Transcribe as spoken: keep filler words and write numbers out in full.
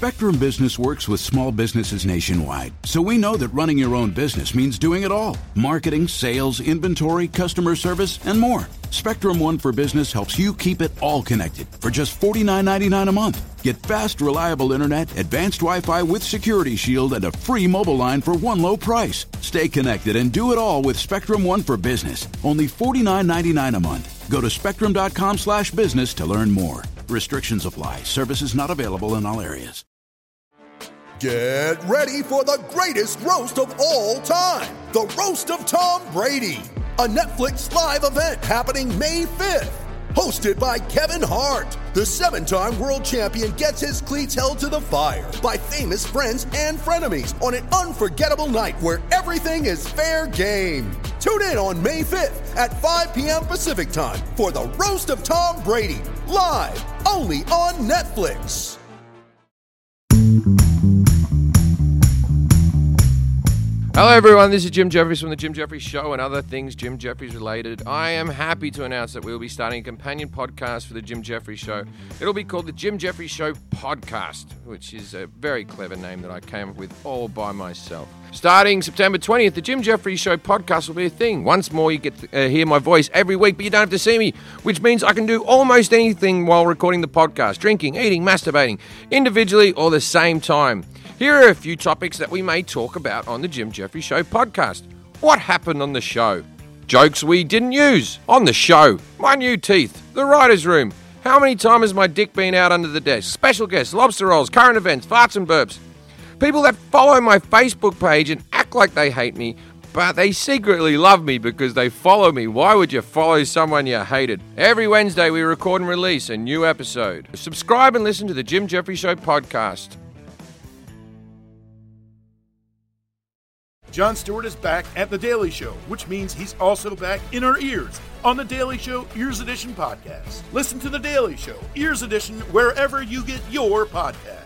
Spectrum Business works with small businesses nationwide, so we know that running your own business means doing it all. Marketing, sales, inventory, customer service, and more. Spectrum One for Business helps you keep it all connected for just forty-nine ninety-nine a month. Get fast, reliable internet, advanced Wi-Fi with Security Shield, and a free mobile line for one low price. Stay connected and do it all with Spectrum One for Business. Only forty-nine ninety-nine a month. Go to spectrum.com slash business to learn more. Restrictions apply. Services not available in all areas. Get ready for the greatest roast of all time. The Roast of Tom Brady. A Netflix live event happening May fifth. Hosted by Kevin Hart. The seven-time world champion gets his cleats held to the fire by famous friends and frenemies on an unforgettable night where everything is fair game. Tune in on May fifth at five p.m. Pacific time for the Roast of Tom Brady. Live only on Netflix. Hello everyone, this is Jim Jeffries from The Jim Jeffries Show and other things Jim Jeffries related. I am happy to announce that we will be starting a companion podcast for The Jim Jeffries Show. It'll be called The Jim Jeffries Show Podcast, which is a very clever name that I came up with all by myself. Starting September twentieth, The Jim Jeffries Show Podcast will be a thing. Once more, you get to uh, hear my voice every week, but you don't have to see me, which means I can do almost anything while recording the podcast. Drinking, eating, masturbating, individually or the same time. Here are a few topics that we may talk about on the Jim Jeffries Show podcast. What happened on the show? Jokes we didn't use on the show. My new teeth. The writer's room. How many times has my dick been out under the desk? Special guests, lobster rolls, current events, farts and burps. People that follow my Facebook page and act like they hate me, but they secretly love me because they follow me. Why would you follow someone you hated? Every Wednesday we record and release a new episode. Subscribe and listen to the Jim Jeffries Show podcast. Jon Stewart is back at The Daily Show, which means he's also back in our ears on The Daily Show Ears Edition podcast. Listen to The Daily Show Ears Edition wherever you get your podcast.